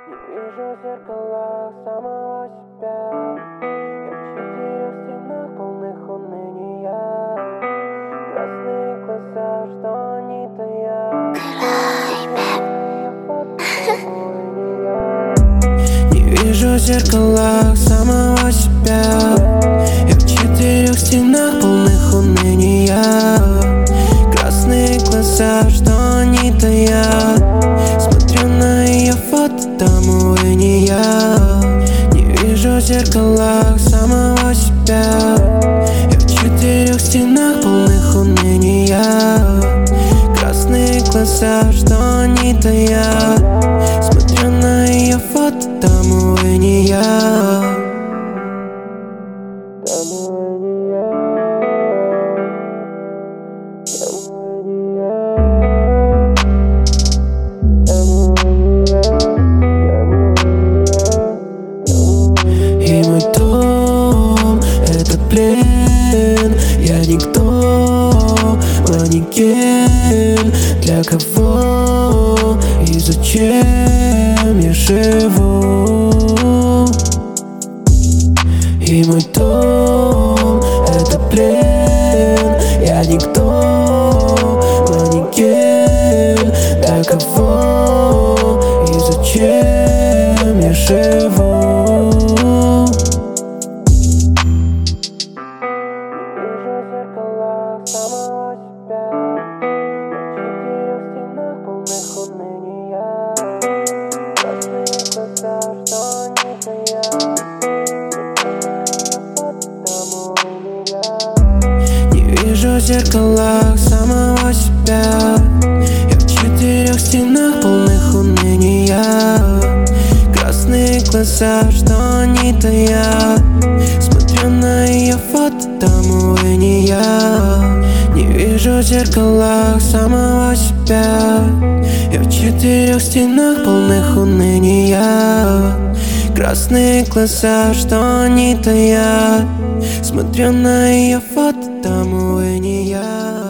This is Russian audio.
Не вижу в зеркалах самого себя. Я в четырех стенах, полных уныния. Красные глаза, что они таят. Не вижу в зеркалах самого себя. Я в четырех стенах, полных уныния. Красные глаза, что они таят. Смотрю на ее фото, там увы не я. Не вижу в зеркалах самого себя. Я в четырех стенах, полных уныния. Красные глаза, что они таят. Смотрю на ее фото, там увы не я. Там увы не я. Там увы не я. Там увы не я. И мой дом — это плен. Я никто, манекен. Для кого и зачем я живу? И мой дом — это плен. Я никто, манекен. Для кого и зачем я живу? Самого себя. Я в четырех стенах, полных уныния. Красные глаза, что они таят. Не вижу в зеркалах самого себя. Я в четырех стенах, полных уныния. Красные глаза, что они таят. Смотрю на ее фото, там увы не я. Не вижу в зеркалах самого себя. Я в четырех стенах, полных уныния. Красные глаза, что они таят. Смотрю на ее фото, там увы не я.